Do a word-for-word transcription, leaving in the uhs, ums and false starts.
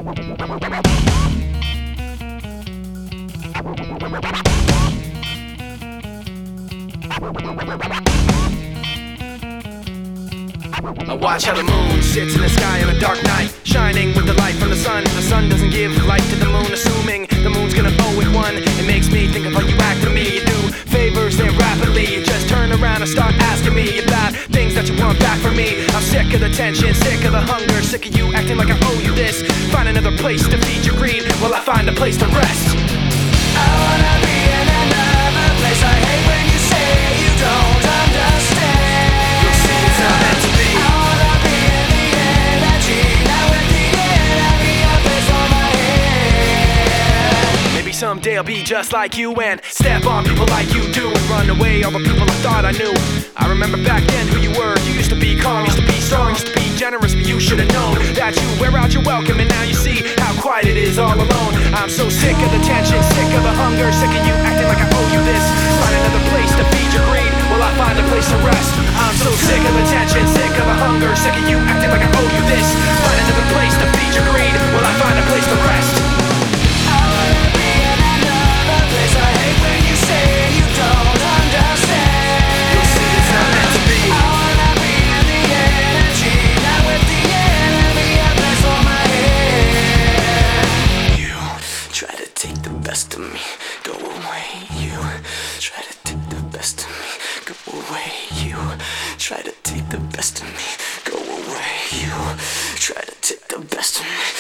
I watch how the moon sits in the sky on a dark night, shining with the light from the sun. The sun doesn't give light to the moon, assuming the moon's gonna owe it one. It makes me think of how you act to me. You do favors then rapidly, you just turn around and start asking me about things that you want back from me. I'm sick of the tension, sick of the hunger, sick of you acting like I owe you this. Find another place to feed your greed while I find a place to rest. I wanna be in another place. I hate when you say you don't understand. You'll see it's not meant to be. I wanna be in the energy. Now at the end I'll be a place on my head. Maybe someday I'll be just like you and step on people like you do and run away all the people I thought I knew. I remember back then who you were. You used to be calm, used to be strong, used to be generous, but you should have known that you wear out your welcome, and now you see how quiet it is all alone. I'm so sick of the tension, sick of the hunger, sick of you acting like I owe you this. Find another place to feed your greed while I find a place to rest. I'm so sick of the tension, sick of the hunger, sick of you acting like I owe you this. Find another place to feed your greed while I find a place to rest. I wanna be in another place. I hate when you say you don't understand. You'll see it's not meant to be. I wanna be in the energy. Now at the end I'll be a place on my head. You try to take the best of me, go away. You try to take the best of me, go away. You try to take the best of me, go away. You try to take the best of me.